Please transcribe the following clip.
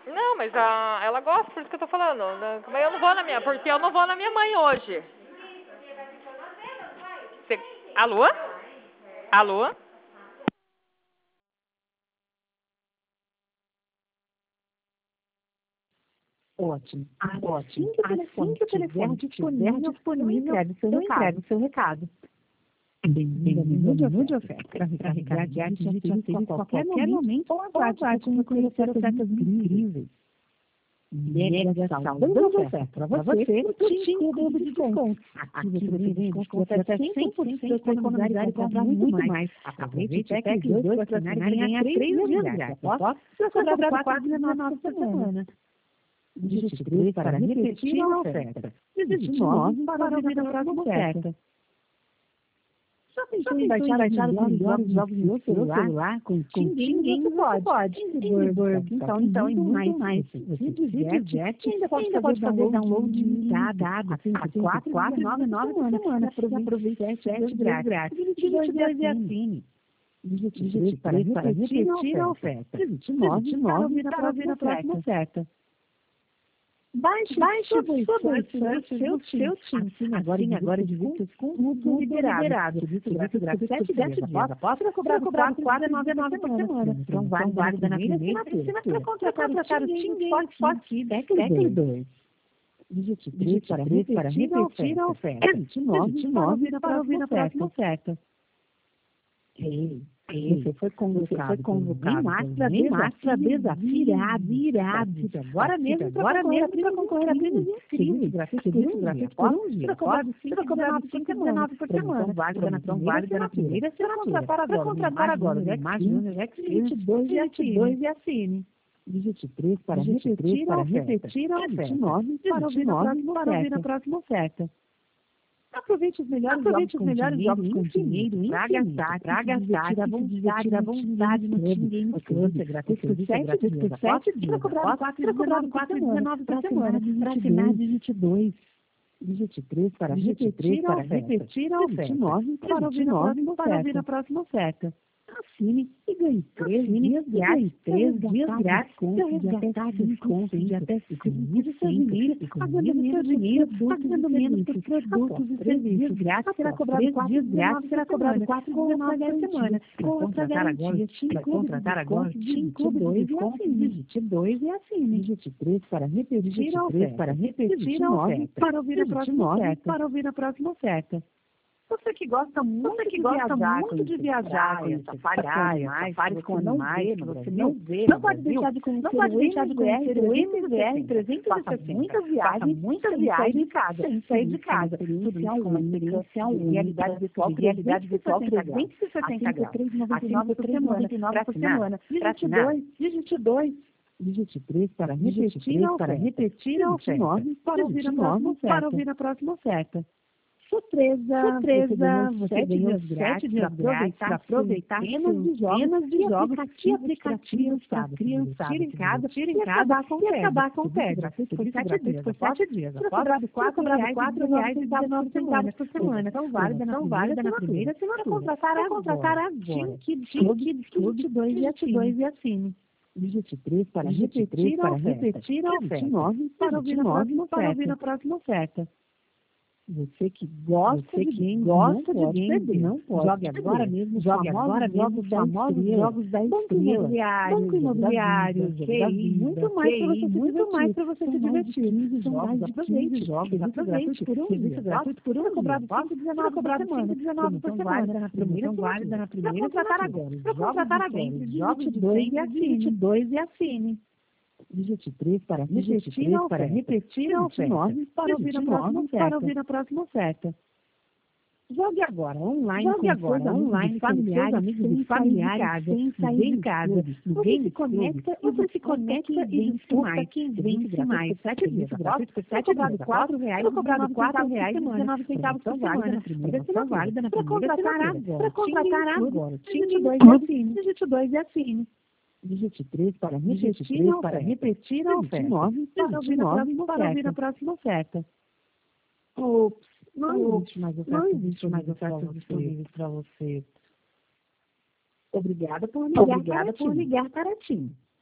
Não, mas ela gosta, por isso que eu tô falando. Mas eu não vou na minha, porque eu não vou na minha mãe hoje. Cê, alô? Alô? Ótimo, ótimo. Assim que o telefone estiver disponível, eu entrego o seu recado. Bem-vindo ao menu de oferta. Para recarregar de qualquer momento ou aguarde para conhecer ofertas incríveis. Mega saldo de oferta para você, o Tim Clube de Descontos. Aqui você ganha desconto de até 100% para economizar e comprar muito mais. Aproveite o PEC 2 para assinar e ganhar 3 dias grátis. Após, você vai cobrar 4,19 por semana. Digite 3 para repetir a oferta. Digite 9 para ouvir a próxima oferta. Já pensou em baixar os melhores jogos no seu celular? Com Tim Games você pode. Então, e muito mais. Você se diverte e ainda pode fazer download ilimitado. Assine por R$ 4,99 por semana. Aproveite 7 dias grátis. Digite 2 e assine. Digite 3 para repetir a oferta. Digite 9 para ouvir a próxima oferta. Baixe seu time. Agora divide com tudo liberado. Serviço grátis 7 dias. Após você cobrar R$ 4,99 por semana. Então, válida na primeira semana para contratar o Tim Games Forte PEC 2. Digite 3 para repetir a oferta. Digite 9 para ouvir a próxima oferta. Você foi convocado bem mais para desafio virado. Agora mesmo para concorrer a prêmios incríveis. Gratuito por um dia. Será cobrado R$ 5,19 por semana. Então, válida na primeira semana. Para contratar agora o Max Junior X 2 e assine. Digite 3 para repetir a oferta. Digite 9 para ouvir a próxima oferta. Aproveite os melhores jogos com dinheiro infinito para gastar e divertir à vontade no Tim Games Club. É gratuito por 7 dias. Para cobrar R$ 4,19 por semana. Para assinar, digite 2. Digite 3 para repetir a oferta. Digite 9 para ouvir a próxima oferta. Assine e ganhe 3 dias grátis para resgatar descontos de até 5%, pagando seu dinheiro, pagando menos por produtos e serviços grátis. Será cobrado 4,19 por semana. Com outra garantia, contratar agora Tim Clube 2 e assine. Digite 2 e assine. Digite 3 para repetir a oferta. Digite 9 para ouvir a próxima oferta. Você que gosta muito de viajar, safaris com animais, que você não vê, não pode deixar de conhecer o MVR 360. Passa muitas viagens sem sair de casa. Tudo isso com uma experiência realidade virtual 360 graus. R$ 3,99 por semana. Digite 2. Digite 3 para repetir a oferta. 9 para ouvir a próxima oferta. Surpresa, você ganhou 7 dias grátis para aproveitar cenas de jogos e aplicativos para criançada. Tira em casa e acabar com o tédio. Gratuito por 7 dias. Após R$ 4,19 por semana. Então, válida na primeira assinatura. Contratar agora. Tim Kids Club 2 e assine. Digite 3 para repetir a oferta. Digite 9 para ouvir a próxima oferta. Você que gosta de games, não pode. Jogue agora mesmo os famosos jogos da estrela. Banco imobiliário, muito mais para você se divertir. São mais de 15 jogos. Aproveite por um dia. Gratuito por um dia. Cobrado R$ 5,19 por semana. Válida na primeira. Para contratar agora. Digite 2 e assine. Digite 3 para repetir a oferta. 9 para ouvir a próxima oferta. Jogue agora online familiares, amigos e familiares, sem sair de casa. Você se conecta e vence mais. 7 dias. Gratuito por 7 dias. Cobrado R$ 4,19 por semana. Promoção válida na primeira semana. Para contratar agora. Digite 2 e assine. Digite 3 para repetir a oferta. 9 para ouvir a próxima oferta. Não existe mais ofertas disponíveis para você. Obrigada por ligar para Tim.